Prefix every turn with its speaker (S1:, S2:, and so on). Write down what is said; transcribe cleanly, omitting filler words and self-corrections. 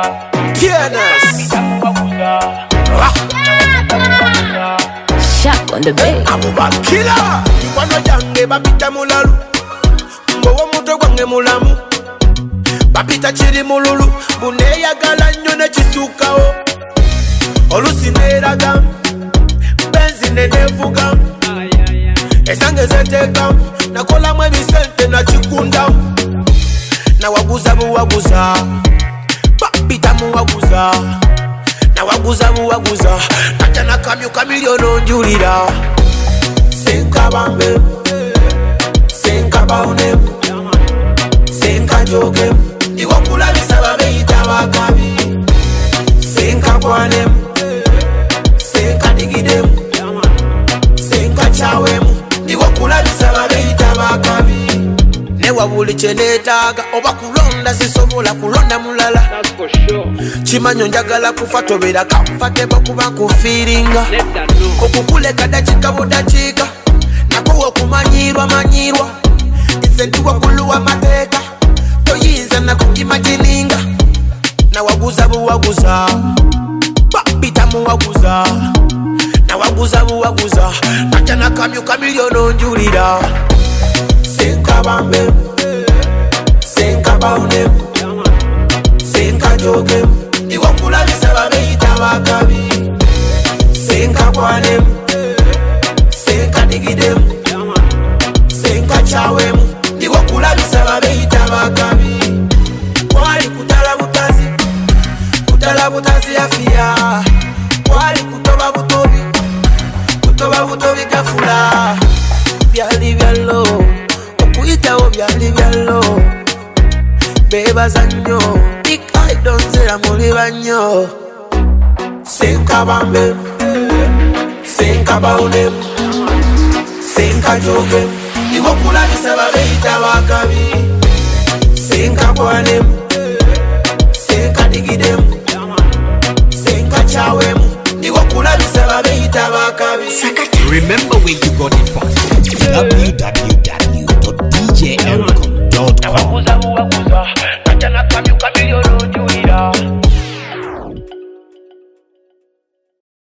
S1: Tierness.
S2: Shot on the bed.
S1: Abuba killer. Wano jange babita mulalu. Mbowo muto gwange mulamu. Babita chiri mululu. Mune yagala nyone chisukao. Olusi neeraga. Benzi nenevuga. Esange zeteka. Nakola mwe bisente na chikunda. Na waguza buwaguza. Babita muwaguza. Na waguza buwaguza. Natana kamyo kamiliono njulira. Senka bambe. Senka baune. Senka joge. Iwakula bisaba beita wakabi. Senka kwane. Senka digide. Senka chawemu. Iwakula bisaba beita wakabi. Newa wuli chenetaga. Oba kulonda sisobola kulonda mulala.
S3: That's for sure.
S1: Chimanyo njagala kufato bera comfortable kuba kufiringa. Okukule kadachika budachika. Nakuwa kumanyirwa. Insentuwa kuluwa mateka. Toyinza na kukimajininga. Na waguza buwaguza. Babita muwaguza. Na waguza buwaguza. Nachana kamyo kamiliono njulira. Senka bambe. Senka baune. Senka joge. Iwakula bisaba beita wakabi. Senka kwane. Senka digide. Senka chawemu. Iwakula bisaba beita wakabi. Wali kutala butazi. Kutala butazi afia. Wali kutoba butobi. Kutoba butobi gafula. Byali byalo. Okuyitawo byali byalo. Beba zanyo. I don't say I'm only banyo. Senka bambe. Senka baune. Senka joge. Iwakula bisaba beita wakabi. Senka kwane. Senka digide. Senka chawemu. Iwakula bisaba beita wakabi.
S4: Remember where you got it from. www.djericom.com.